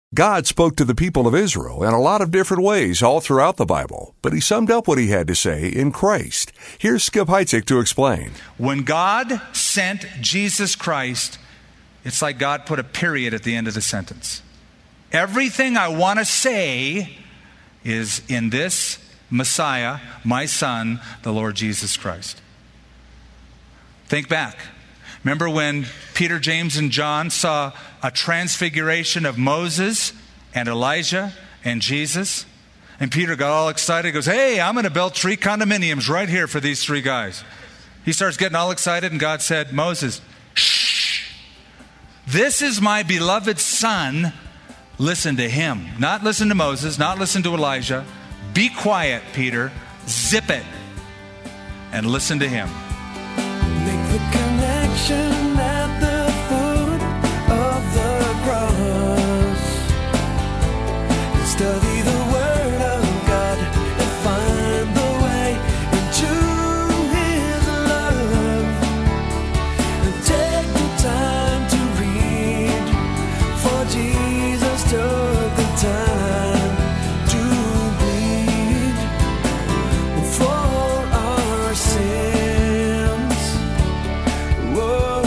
God spoke to the people of Israel in a lot of different ways all throughout the Bible, but he summed up what he had to say in Christ. Here's Skip Heitzig to explain. When God sent Jesus Christ, it's like God put a period at the end of the sentence. Everything I want to say is in this Messiah, my Son, the Lord Jesus Christ. Think back. Remember when Peter, James, and John saw a transfiguration of Moses and Elijah and Jesus? And Peter got all excited. He goes, hey, I'm going to build 3 condominiums right here for these 3 guys. He starts getting all excited, and God said, Moses, shh. This is my beloved Son. Listen to him. Not listen to Moses, not listen to Elijah. Be quiet, Peter. Zip it. And listen to him. Make the connection at the foot of the cross. Study the word of God and find the way into his love. And take the time to read, for Jesus took the time to bleed for our sins. Whoa,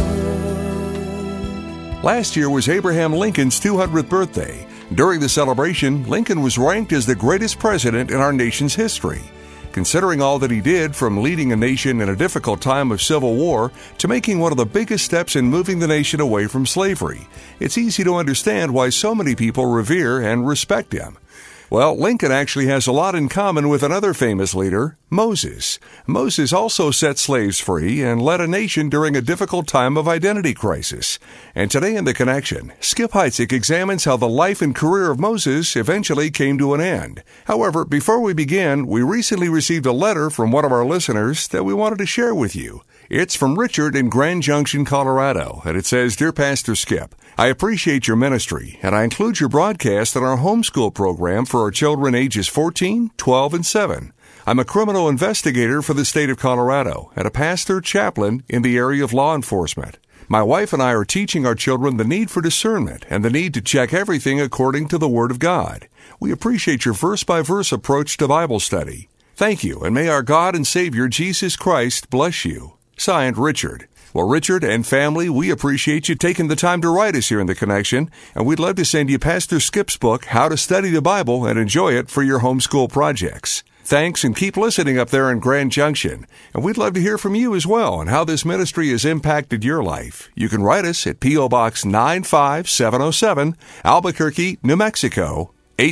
whoa. Last year was Abraham Lincoln's 200th birthday. During the celebration, Lincoln was ranked as the greatest president in our nation's history. Considering all that he did, from leading a nation in a difficult time of civil war to making one of the biggest steps in moving the nation away from slavery, it's easy to understand why so many people revere and respect him. Well, Lincoln actually has a lot in common with another famous leader, Moses. Moses also set slaves free and led a nation during a difficult time of identity crisis. And today in The Connection, Skip Heitzig examines how the life and career of Moses eventually came to an end. However, before we begin, we recently received a letter from one of our listeners that we wanted to share with you. It's from Richard in Grand Junction, Colorado, and it says, Dear Pastor Skip, I appreciate your ministry, and I include your broadcast in our homeschool program for our children ages 14, 12, and 7. I'm a criminal investigator for the state of Colorado and a pastor chaplain in the area of law enforcement. My wife and I are teaching our children the need for discernment and the need to check everything according to the Word of God. We appreciate your verse-by-verse approach to Bible study. Thank you, and may our God and Savior Jesus Christ bless you. Signed, Richard. Well, Richard and family, we appreciate you taking the time to write us here in The Connection, and we'd love to send you Pastor Skip's book, How to Study the Bible and Enjoy It for your homeschool projects. Thanks, and keep listening up there in Grand Junction. And we'd love to hear from you as well on how this ministry has impacted your life. You can write us at P.O. Box 95707, Albuquerque, New Mexico,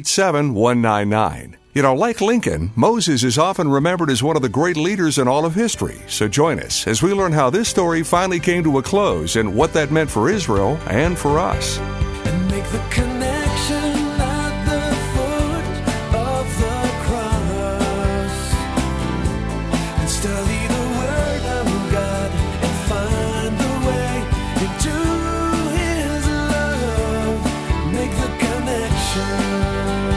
87199. You know, like Lincoln, Moses is often remembered as one of the great leaders in all of history. So join us as we learn how this story finally came to a close and what that meant for Israel and for us. And make the connection at the foot of the cross. And study the word of God and find the way into his love. Make the connection.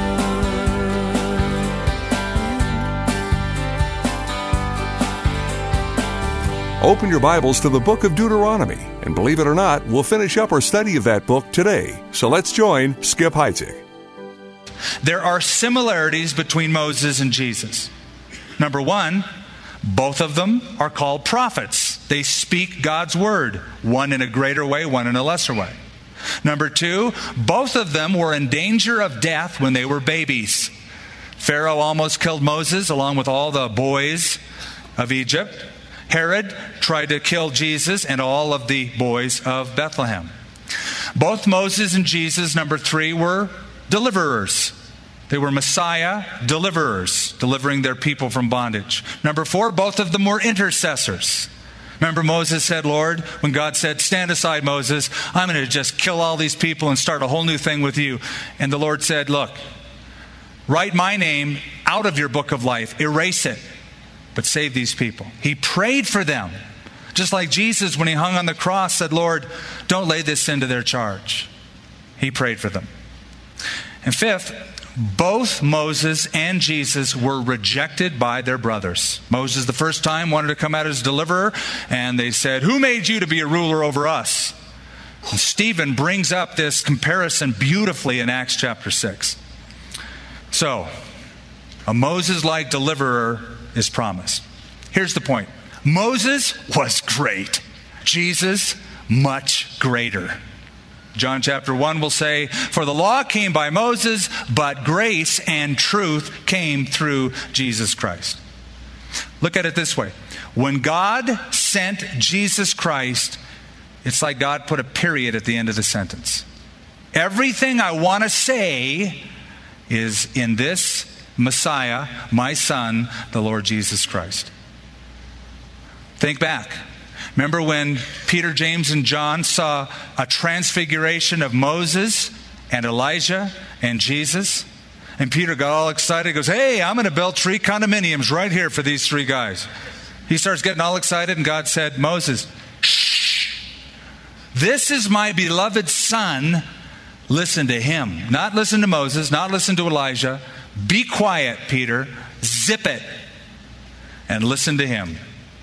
Open your Bibles to the book of Deuteronomy, and believe it or not, we'll finish up our study of that book today. So let's join Skip Heitzig. There are similarities between Moses and Jesus. Number one, both of them are called prophets. They speak God's word, one in a greater way, one in a lesser way. Number two, both of them were in danger of death when they were babies. Pharaoh almost killed Moses along with all the boys of Egypt. Herod tried to kill Jesus and all of the boys of Bethlehem. Both Moses and Jesus, number three, were deliverers. They were Messiah deliverers, delivering their people from bondage. Number four, both of them were intercessors. Remember, Moses said, Lord, when God said, stand aside, Moses, I'm going to just kill all these people and start a whole new thing with you. And the Lord said, look, write my name out of your book of life, erase it, but save these people. He prayed for them. Just like Jesus, when he hung on the cross, said, Lord, don't lay this sin to their charge. He prayed for them. And fifth, both Moses and Jesus were rejected by their brothers. Moses, the first time, wanted to come out as deliverer, and they said, who made you to be a ruler over us? And Stephen brings up this comparison beautifully in Acts chapter 6. So, a Moses-like deliverer is promised. Here's the point. Moses was great. Jesus, much greater. John chapter 1 will say, "For the law came by Moses, but grace and truth came through Jesus Christ." Look at it this way. When God sent Jesus Christ, it's like God put a period at the end of the sentence. Everything I want to say is in this Messiah, my Son, the Lord Jesus Christ. Think back. Remember when Peter, James, and John saw a transfiguration of Moses and Elijah and Jesus? And Peter got all excited. He goes, "Hey, I'm going to build 3 condominiums right here for these 3 guys." He starts getting all excited, and God said, "Moses, shh. This is my beloved Son. Listen to him." Not listen to Moses, not listen to Elijah. Be quiet, Peter. Zip it. And listen to him.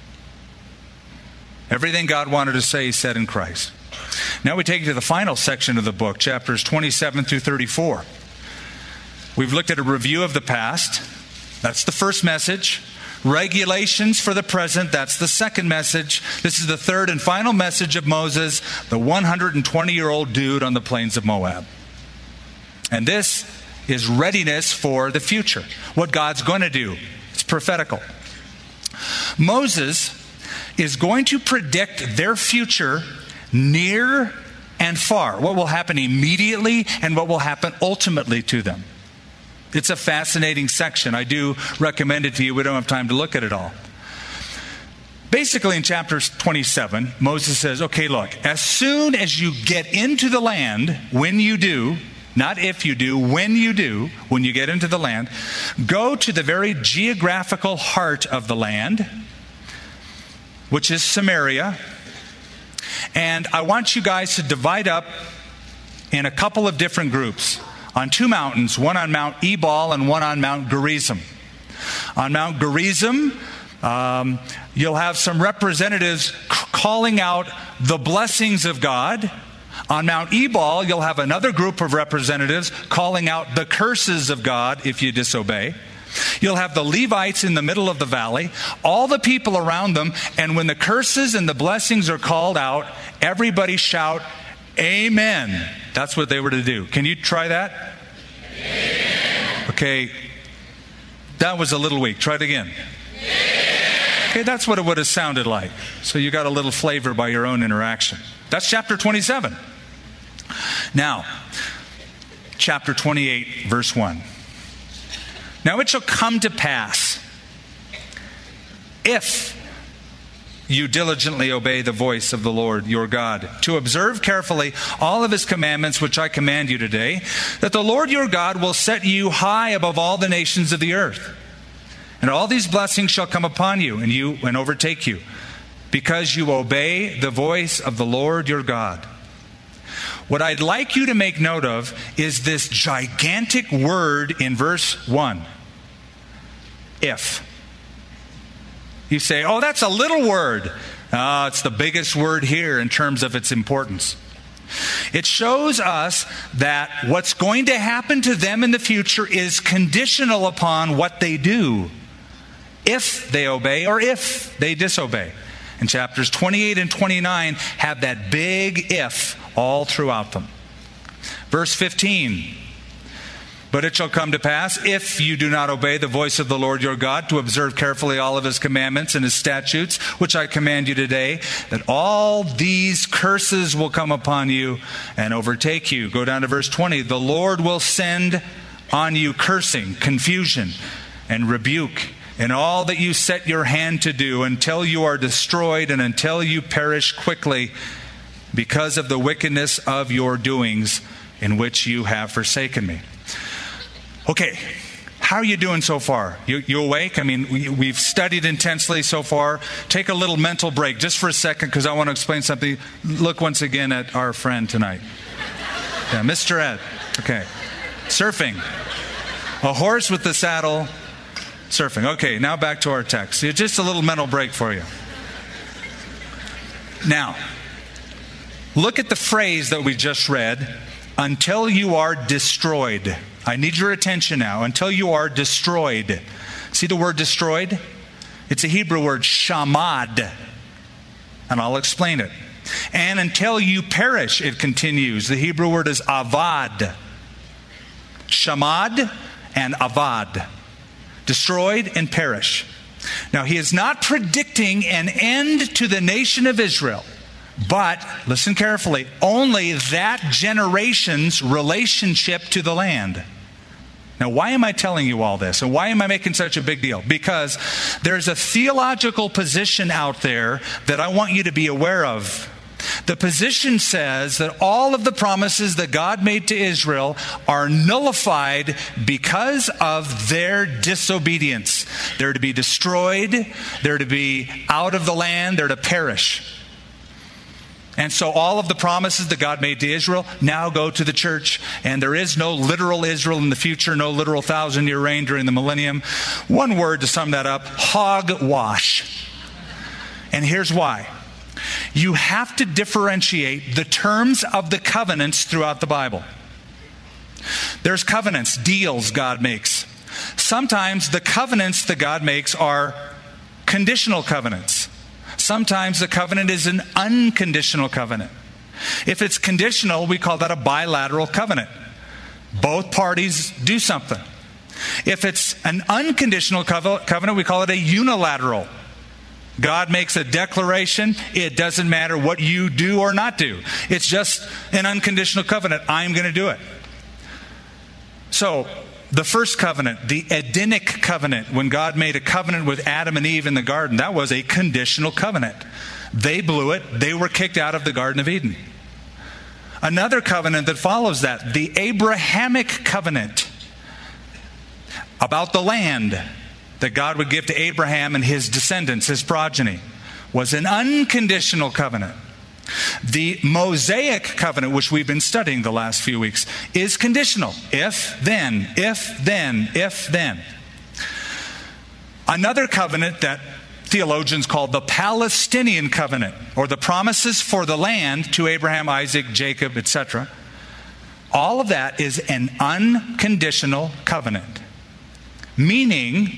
Everything God wanted to say, he said in Christ. Now we take you to the final section of the book, chapters 27 through 34. We've looked at a review of the past. That's the first message. Regulations for the present. That's the second message. This is the third and final message of Moses, the 120-year-old dude on the plains of Moab. And this is readiness for the future. What God's going to do. It's prophetical. Moses is going to predict their future near and far. What will happen immediately and what will happen ultimately to them. It's a fascinating section. I do recommend it to you. We don't have time to look at it all. Basically, in chapter 27, Moses says, okay, look, as soon as you get into the land, when you do, not if you do, when you do, when you get into the land, go to the very geographical heart of the land, which is Samaria. And I want you guys to divide up in a couple of different groups on 2 mountains, one on Mount Ebal and one on Mount Gerizim. On Mount Gerizim, you'll have some representatives calling out the blessings of God. On Mount Ebal, you'll have another group of representatives calling out the curses of God if you disobey. You'll have the Levites in the middle of the valley, all the people around them, and when the curses and the blessings are called out, everybody shout, Amen. That's what they were to do. Can you try that? Amen. Okay, that was a little weak. Try it again. Amen. Okay, that's what it would have sounded like. So you got a little flavor by your own interaction. That's chapter 27. Now, chapter 28, verse 1. Now it shall come to pass, if you diligently obey the voice of the Lord your God, to observe carefully all of his commandments which I command you today, that the Lord your God will set you high above all the nations of the earth. And all these blessings shall come upon you and overtake you, because you obey the voice of the Lord your God. What I'd like you to make note of is this gigantic word in verse 1. If. You say, oh, that's a little word. It's the biggest word here in terms of its importance. It shows us that what's going to happen to them in the future is conditional upon what they do. If they obey or if they disobey. And chapters 28 and 29 have that big if all throughout them. Verse 15. But it shall come to pass, if you do not obey the voice of the Lord your God, to observe carefully all of his commandments and his statutes, which I command you today, that all these curses will come upon you and overtake you. Go down to verse 20. The Lord will send on you cursing, confusion, and rebuke, in all that you set your hand to do, until you are destroyed and until you perish quickly, because of the wickedness of your doings, in which you have forsaken me. Okay, how are you doing so far? You awake? I mean, we've studied intensely so far. Take a little mental break just for a second, because I want to explain something. Look once again at our friend tonight. Yeah, Mr. Ed. Okay. Surfing. A horse with the saddle. Surfing. Okay, now back to our text. Just a little mental break for you. Now, Look at the phrase that we just read, until you are destroyed. I need your attention now. Until you are destroyed. See the word destroyed? It's a Hebrew word, shamad. And I'll explain it. And until you perish, it continues. The Hebrew word is avad. Shamad and avad. Destroyed and perish. Now, he is not predicting an end to the nation of Israel, but, listen carefully, only that generation's relationship to the land. Now, why am I telling you all this? And why am I making such a big deal? Because there's a theological position out there that I want you to be aware of. The position says that all of the promises that God made to Israel are nullified because of their disobedience. They're to be destroyed, they're to be out of the land, they're to perish. And so all of the promises that God made to Israel now go to the church. And there is no literal Israel in the future, no literal 1,000-year reign during the millennium. One word to sum that up, hogwash. And here's why. You have to differentiate the terms of the covenants throughout the Bible. There's covenants, deals God makes. Sometimes the covenants that God makes are conditional covenants. Sometimes the covenant is an unconditional covenant. If it's conditional, we call that a bilateral covenant. Both parties do something. If it's an unconditional covenant, we call it a unilateral. God makes a declaration. It doesn't matter what you do or not do. It's just an unconditional covenant. I'm going to do it. So, the first covenant, the Edenic covenant, when God made a covenant with Adam and Eve in the garden, that was a conditional covenant. They blew it. They were kicked out of the Garden of Eden. Another covenant that follows that, the Abrahamic covenant about the land that God would give to Abraham and his descendants, his progeny, was an unconditional covenant. The Mosaic covenant, which we've been studying the last few weeks, is conditional. If, then, if, then, if, then. Another covenant that theologians call the Palestinian covenant, or the promises for the land to Abraham, Isaac, Jacob, etc. All of that is an unconditional covenant. Meaning,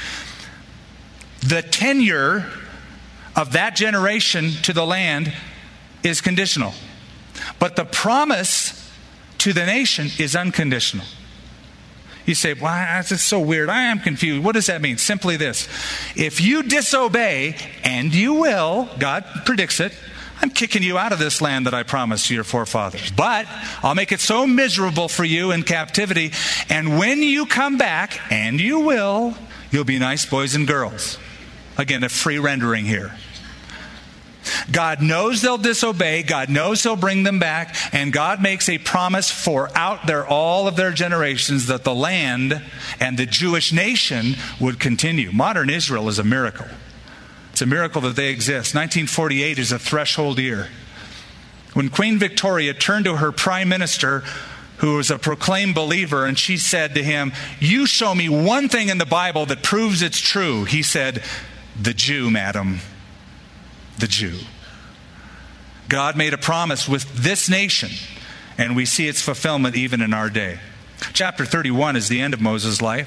the tenure of that generation to the land is conditional. But the promise to the nation is unconditional. You say, well, that's so weird. I am confused. What does that mean? Simply this. If you disobey, and you will, God predicts it, I'm kicking you out of this land that I promised to your forefathers. But I'll make it so miserable for you in captivity. And when you come back, and you will, you'll be nice boys and girls. Again, a free rendering here. God knows they'll disobey. God knows he'll bring them back. And God makes a promise for out there all of their generations that the land and the Jewish nation would continue. Modern Israel is a miracle. It's a miracle that they exist. 1948 is a threshold year. When Queen Victoria turned to her prime minister, who was a proclaimed believer, and she said to him, "You show me one thing in the Bible that proves it's true." He said, "The Jew, madam. The Jew." God made a promise with this nation, and we see its fulfillment even in our day. Chapter 31 is the end of Moses' life.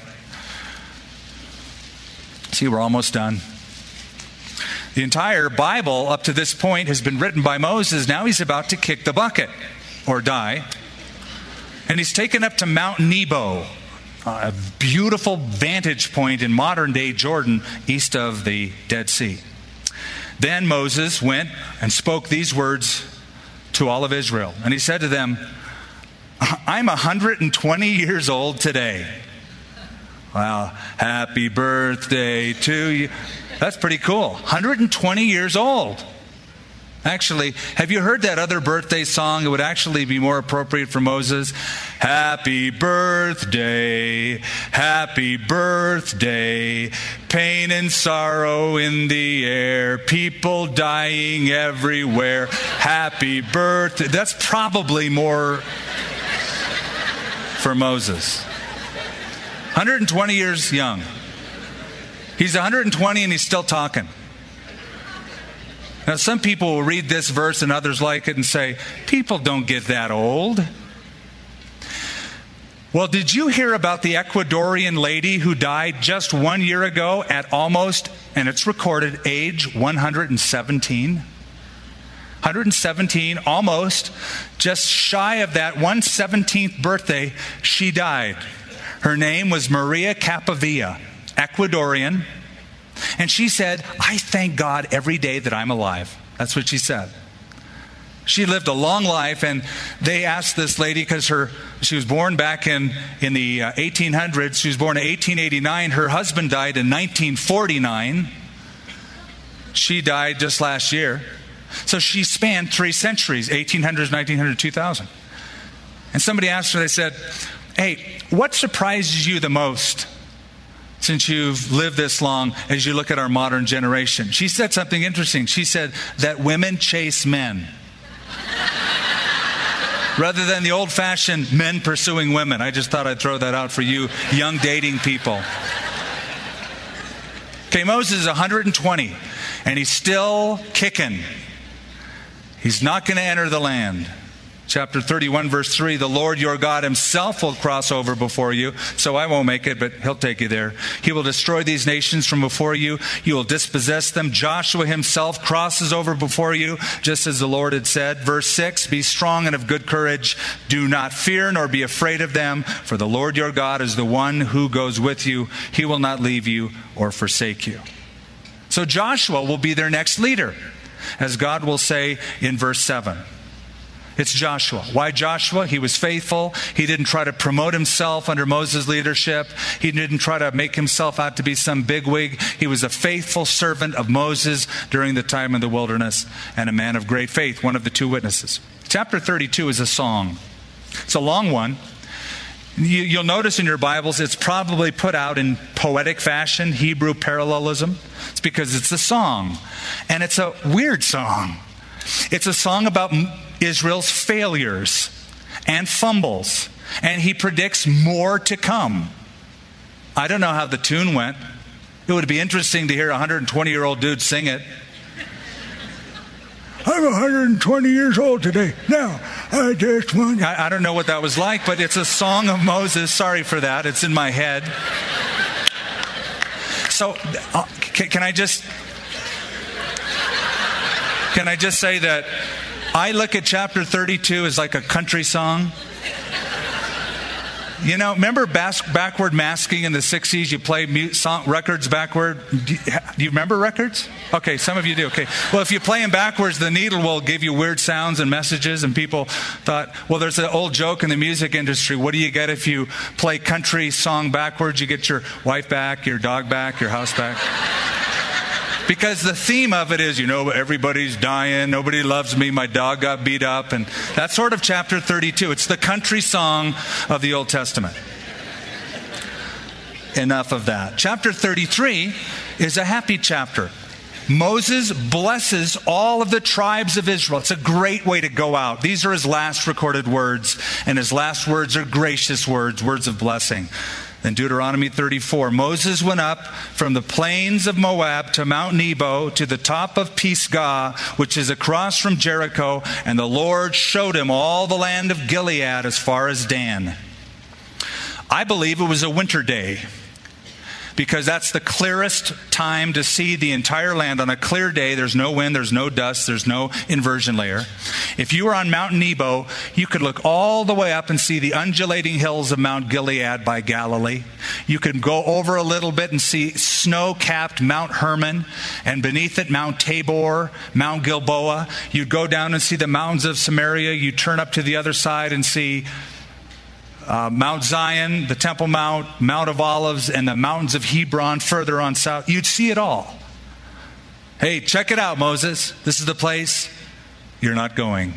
See, we're almost done. The entire Bible up to this point has been written by Moses. Now he's about to kick the bucket or die. And he's taken up to Mount Nebo, a beautiful vantage point in modern-day Jordan, east of the Dead Sea. Then Moses went and spoke these words to all of Israel. And he said to them, "I'm 120 years old today." Wow, happy birthday to you. That's pretty cool. 120 years old. Actually, have you heard that other birthday song? It would actually be more appropriate for Moses. Happy birthday, happy birthday, pain and sorrow in the air, people dying everywhere, happy birthday. That's probably more for Moses. 120 years young. He's 120 and he's still talking. Now, some people will read this verse and others like it and say, people don't get that old. Well, did you hear about the Ecuadorian lady who died just 1 year ago at almost, and it's recorded, age 117? 117, almost, just shy of that 117th birthday, she died. Her name was Maria Capavilla, Ecuadorian. And she said, I thank God every day that I'm alive. That's what she said. She lived a long life, and they asked this lady, because she was born back in the 1800s. She was born in 1889. Her husband died in 1949. She died just last year. So she spanned 3 centuries, 1800s, 1900, 2000. And somebody asked her, they said, hey, what surprises you the most since you've lived this long as you look at our modern generation? She said something interesting. She said that women chase men rather than the old-fashioned men pursuing women. I just thought I'd throw that out for you young dating people. Okay, Moses is 120, and he's still kicking. He's not going to enter the land. Chapter 31, verse 3, the Lord your God himself will cross over before you. So I won't make it, but he'll take you there. He will destroy these nations from before you. You will dispossess them. Joshua himself crosses over before you, just as the Lord had said. Verse 6, be strong and of good courage. Do not fear nor be afraid of them, for the Lord your God is the one who goes with you. He will not leave you or forsake you. So Joshua will be their next leader, as God will say in verse 7. It's Joshua. Why Joshua? He was faithful. He didn't try to promote himself under Moses' leadership. He didn't try to make himself out to be some bigwig. He was a faithful servant of Moses during the time in the wilderness, and a man of great faith, one of the 2 witnesses. Chapter 32 is a song. It's a long one. You'll notice in your Bibles it's probably put out in poetic fashion, Hebrew parallelism. It's because it's a song. And it's a weird song. It's a song about Israel's failures and fumbles. And he predicts more to come. I don't know how the tune went. It would be interesting to hear a 120-year-old dude sing it. I'm 120 years old today. Now, I just want... I don't know what that was like, but it's a song of Moses. Sorry for that. It's in my head. So, can I just say that I look at chapter 32 as like a country song? You know, remember backward masking in the 60s? You play records backward. Do you remember records? Okay, some of you do. Okay. Well, if you play them backwards, the needle will give you weird sounds and messages. And people thought, well, there's an old joke in the music industry. What do you get if you play country song backwards? You get your wife back, your dog back, your house back. Because the theme of it is, everybody's dying, nobody loves me, my dog got beat up, and that's sort of chapter 32. It's the country song of the Old Testament. Enough of that. Chapter 33 is a happy chapter. Moses blesses all of the tribes of Israel. It's a great way to go out. These are his last recorded words, and his last words are gracious words, words of blessing. In Deuteronomy 34, Moses went up from the plains of Moab to Mount Nebo to the top of Pisgah, which is across from Jericho, and the Lord showed him all the land of Gilead as far as Dan. I believe it was a winter day, because that's the clearest time to see the entire land. On a clear day, there's no wind, there's no dust, there's no inversion layer. If you were on Mount Nebo, you could look all the way up and see the undulating hills of Mount Gilead by Galilee. You could go over a little bit and see snow-capped Mount Hermon, and beneath it, Mount Tabor, Mount Gilboa. You'd go down and see the mountains of Samaria. You'd turn up to the other side and see Mount Zion, the Temple Mount, Mount of Olives, and the mountains of Hebron further on south. You'd see it all. Hey, check it out, Moses. This is the place. You're not going.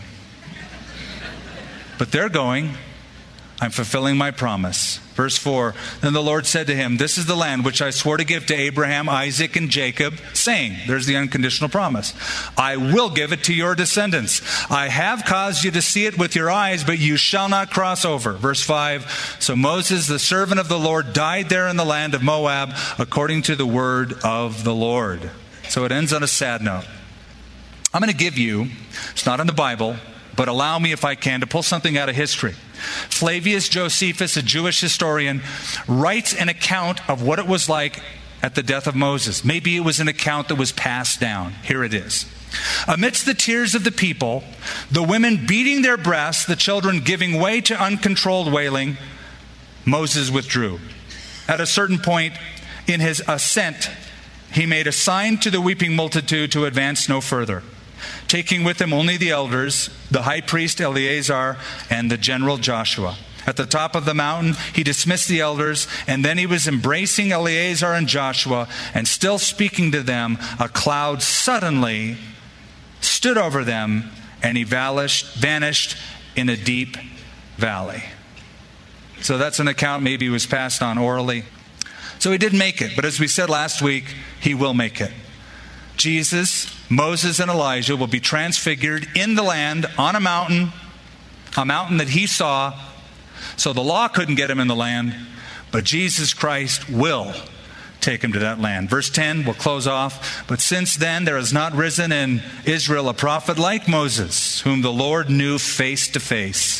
But they're going. I'm fulfilling my promise. Verse 4, then the Lord said to him, this is the land which I swore to give to Abraham, Isaac, and Jacob, saying, there's the unconditional promise, I will give it to your descendants. I have caused you to see it with your eyes, but you shall not cross over. Verse 5, so Moses, the servant of the Lord, died there in the land of Moab, according to the word of the Lord. So it ends on a sad note. I'm going to give you, it's not in the Bible, but allow me, if I can, to pull something out of history. Flavius Josephus, a Jewish historian, writes an account of what it was like at the death of Moses. Maybe it was an account that was passed down. Here it is. Amidst the tears of the people, the women beating their breasts, the children giving way to uncontrolled wailing, Moses withdrew. At a certain point in his ascent, he made a sign to the weeping multitude to advance no further, taking with him only the elders, the high priest Eleazar, and the general Joshua. At the top of the mountain, he dismissed the elders, and then he was embracing Eleazar and Joshua, and still speaking to them, a cloud suddenly stood over them, and he vanished in a deep valley. So that's an account maybe was passed on orally. So he didn't make it, but as we said last week, he will make it. Jesus, Moses, and Elijah will be transfigured in the land on a mountain that he saw. So the law couldn't get him in the land, but Jesus Christ will take him to that land. Verse 10, we'll close off. But since then there has not risen in Israel a prophet like Moses, whom the Lord knew face to face.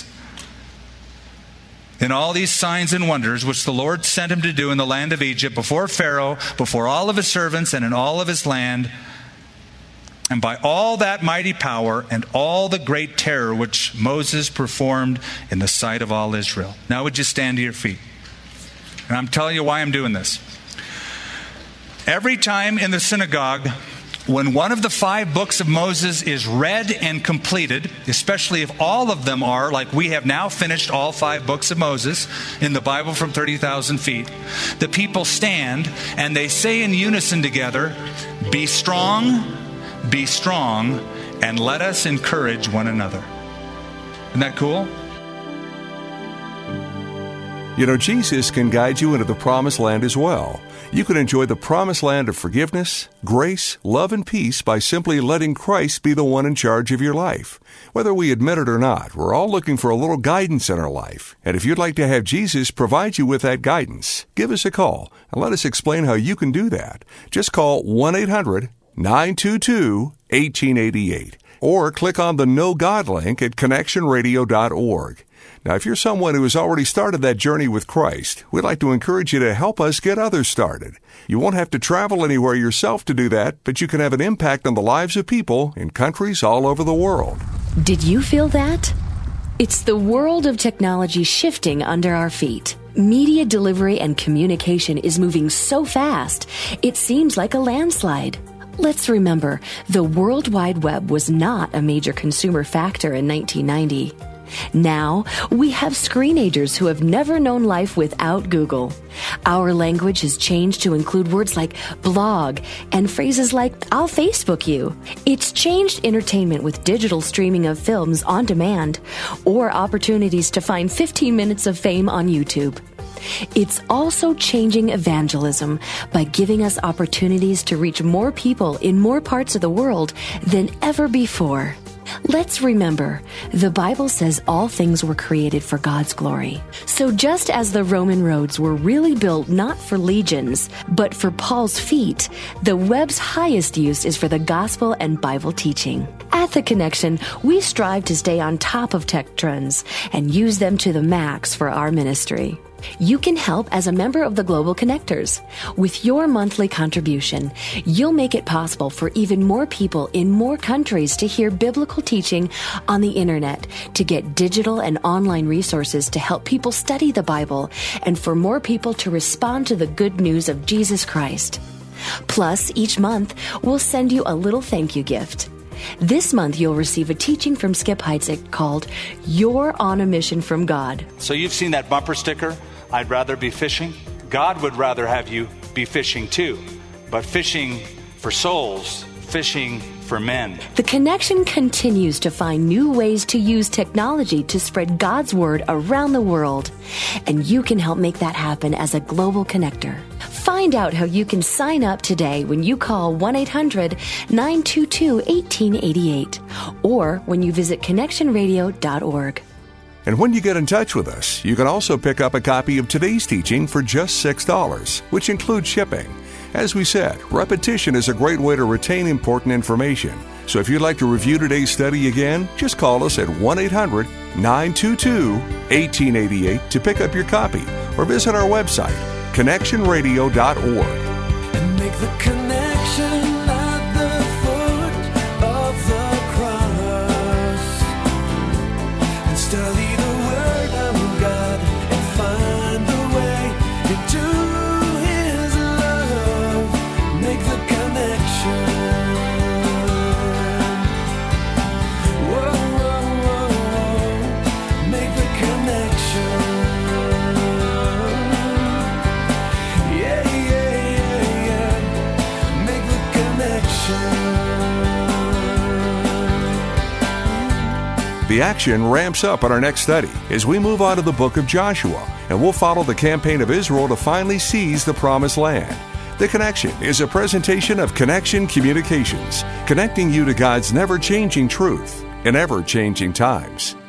In all these signs and wonders which the Lord sent him to do in the land of Egypt, before Pharaoh, before all of his servants, and in all of his land, and by all that mighty power and all the great terror which Moses performed in the sight of all Israel. Now would you stand to your feet? And I'm telling you why I'm doing this. Every time in the synagogue, when one of the 5 books of Moses is read and completed, especially if all of them are, like we have now finished all 5 books of Moses in the Bible from 30,000 feet, the people stand and they say in unison together, be strong, and let us encourage one another. Isn't that cool? You know, Jesus can guide you into the promised land as well. You can enjoy the promised land of forgiveness, grace, love, and peace by simply letting Christ be the one in charge of your life. Whether we admit it or not, we're all looking for a little guidance in our life. And if you'd like to have Jesus provide you with that guidance, give us a call and let us explain how you can do that. Just call 1-800-922-1888 or click on the Know God link at connectionradio.org. Now, if you're someone who has already started that journey with Christ, we'd like to encourage you to help us get others started. You won't have to travel anywhere yourself to do that, but you can have an impact on the lives of people in countries all over the world. Did you feel that? It's the world of technology shifting under our feet. Media delivery and communication is moving so fast, it seems like a landslide. Let's remember, the World Wide Web was not a major consumer factor in 1990. Now, we have screenagers who have never known life without Google. Our language has changed to include words like blog and phrases like, I'll Facebook you. It's changed entertainment with digital streaming of films on demand or opportunities to find 15 minutes of fame on YouTube. It's also changing evangelism by giving us opportunities to reach more people in more parts of the world than ever before. Let's remember, the Bible says all things were created for God's glory. So just as the Roman roads were really built not for legions, but for Paul's feet, the web's highest use is for the gospel and Bible teaching. At The Connection, we strive to stay on top of tech trends and use them to the max for our ministry. You can help as a member of the Global Connectors. With your monthly contribution, you'll make it possible for even more people in more countries to hear biblical teaching on the internet, to get digital and online resources to help people study the Bible, and for more people to respond to the good news of Jesus Christ. Plus, each month, we'll send you a little thank you gift. This month, you'll receive a teaching from Skip Heitzig called You're on a Mission from God. So you've seen that bumper sticker, I'd rather be fishing. God would rather have you be fishing too, but fishing for souls, fishing for men. The Connection continues to find new ways to use technology to spread God's Word around the world, and you can help make that happen as a global connector. Find out how you can sign up today when you call 1-800-922-1888 or when you visit connectionradio.org. And when you get in touch with us, you can also pick up a copy of today's teaching for just $6, which includes shipping. As we said, repetition is a great way to retain important information. So if you'd like to review today's study again, just call us at 1-800-922-1888 to pick up your copy, or visit our website, connectionradio.org. And make the connection at the foot of the cross. And study the Word of God and find the way into His love. Make the connection. Whoa, whoa, whoa, whoa. Make the connection. Yeah, yeah, yeah, yeah. Make the connection. The action ramps up in our next study as we move on to the book of Joshua, and we'll follow the campaign of Israel to finally seize the Promised Land. The Connection is a presentation of Connection Communications, connecting you to God's never-changing truth in ever-changing times.